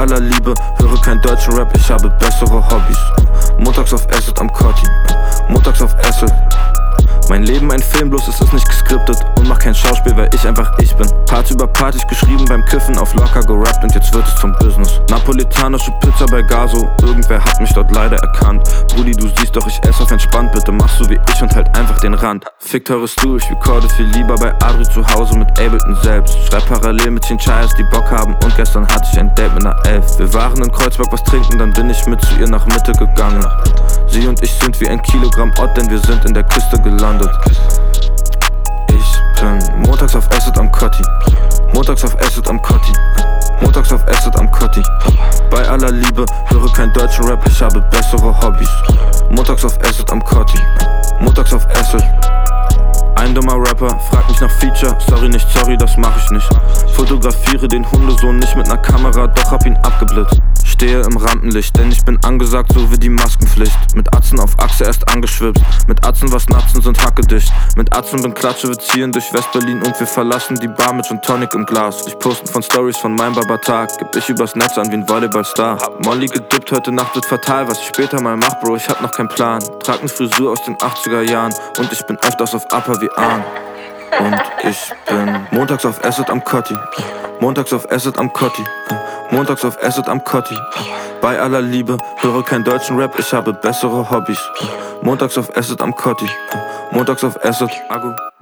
aller Liebe, höre kein deutschen Rap, ich habe bessere Hobbys. Montags auf Acid am Cotti, montags auf Acid. Mein Leben ein Film, bloß es ist nicht geskriptet und mach kein Schauspiel, weil ich einfach ich bin. Part über Part, ich geschrieben beim Kiffen, auf locker gerappt und jetzt wird es zum Business. Napolitanische Pizza bei Gaso, irgendwer hat mich dort leider erkannt. Brudi, du siehst doch, ich esse auf entspannt, bitte mach so wie ich und halt einfach den Rand. Fickt hörst du, ich recorde viel lieber bei Adri zu Hause mit Ableton selbst. Schreib parallel mit Chinchayas, die Bock haben, und gestern hatte ich ein Date mit einer Elf. Wir waren in Kreuzberg was trinken, dann bin ich mit zu ihr nach Mitte gegangen. Sie und ich sind wie ein Kilogramm Ott, denn wir sind in der Kiste gelandet. Ich bin montags auf Acid am Cotti, montags auf Acid am Cotti, montags auf Acid am Cotti. Bei aller Liebe, höre kein deutschen Rap, ich habe bessere Hobbys. Montags auf Acid am Cotti, montags auf Acid. Ein dummer Rapper, fragt mich nach Feature, sorry nicht, sorry, das mach ich nicht. Fotografiere den Hundesohn nicht mit ner Kamera, doch hab ihn abgeblitzt. Stehe im Rampenlicht, denn ich bin angesagt, so wie die Maskenpflicht. Mit Atzen auf Achse erst angeschwipst, mit Atzen was Natzen sind hackedicht. Mit Atzen bin Klatsche, wir ziehen durch West-Berlin und wir verlassen die Bar mit Gin Tonic im Glas. Ich posten von Stories von meinem Barbertag, geb ich übers Netz an wie ein Volleyballstar. Hab Molly gedippt, heute Nacht wird fatal, was ich später mal mach, Bro, ich hab noch keinen Plan. Trag ne Frisur aus den 80er Jahren und ich bin öfters auf Upper wie Ahn. Und ich bin montags auf Acid am Cotti, montags auf Acid am Cotti, montags auf Acid am Cotti. Bei aller Liebe, höre kein deutschen Rap, ich habe bessere Hobbys. Montags auf Acid am Cotti, montags auf Acid. Agu.